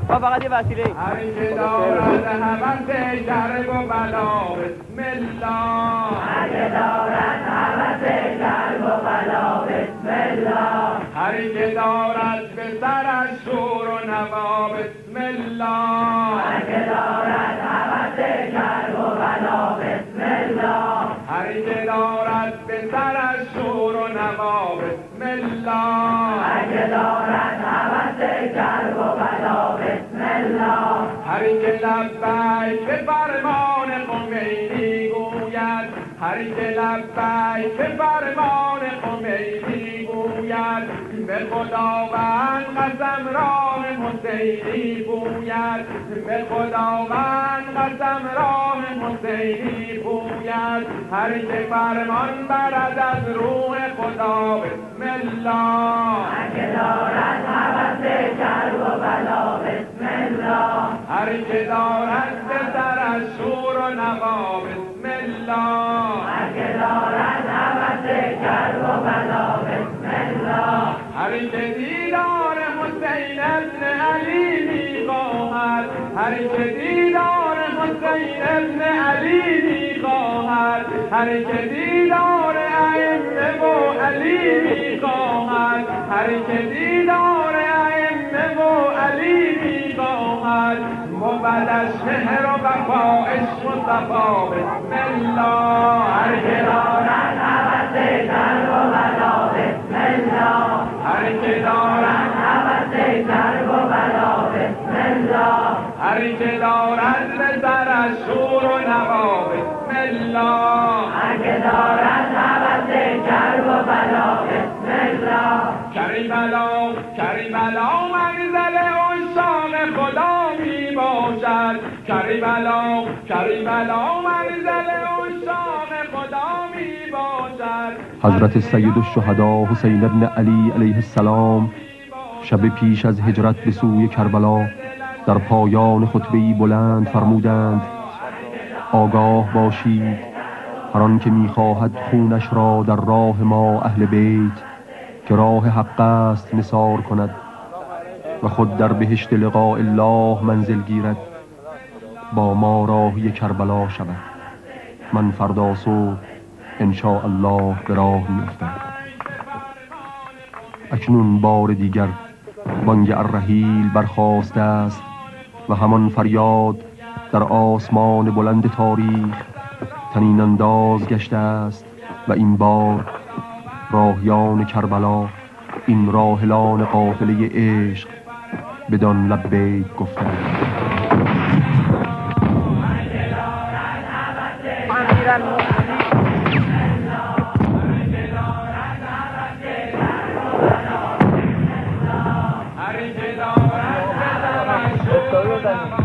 با فقط یه وسیله هری که دارد هوس کرب و بلا بسم الله هر که دارد هوس کرب و بلا بسم الله هری که دارد به سرش شور و نوا بسم الله هر که دارد هوس کرب و بلا بسم الله هری که دارد به سرش شور و نوا بسم الله هر که دارد هوس کرب و بلا بسم الله هری که لبیک به فرمان خمینی گوید هری که لبیک به فرمان خمینی گوید به خداوند قسم راه حسینی گوید به خداوند قسم راه حسینی گوید هری که فرمان برد از روح خدا بسم الله هر که دارد هوس کرب و بلا بسم الله هری که دارد به سرش شور و نوا بسم الله هر که دارد هوس کرب و بلا بسم الله هری که دیدار حسین ابن علی می‌خواهد هری که دیدار حسین ابن علی می‌خواهد هری که دیدار ائمه و علی می‌خواهد هری که دیدار ائمه و علی می‌خواهد مبدش مهر و وفا عشق و صفا بسم الله هری که دارد هوس کرب و بلا بسم الله هری که دارد هوس کرب و بلا بسم الله هری که دارد به سرش شور و نوا بسم الله هر که دارد هوس کرب و بلا بسم الله کریبلا کریبلا منزل عشاق خدا می باشد کریبلا کریبلا منزل عشاق خدا می باشد حضرت سید الشهدا حسین ابن علی علیه السلام شب پیش از هجرت به سوی کربلا در پایان خطبه‌ای بلند فرمودند آگاه باشید هر آن که می‌خواهد خونش را در راه ما اهل بیت که راه حق است نثار کند و خود در بهشت لقاء الله منزل گیرد با ما راهی کربلا شود من فردا صبح ان شاء الله به راه می‌افتم. اکنون بار دیگر بانگ الرحیل برخاسته است و همان فریاد در آسمان بلند تاریخ طنین انداز گشته است و این بار راهیان کربلا این راهلان قافله عشق بدان لبیک گفتند. هری که دارد به سرش شور و نوا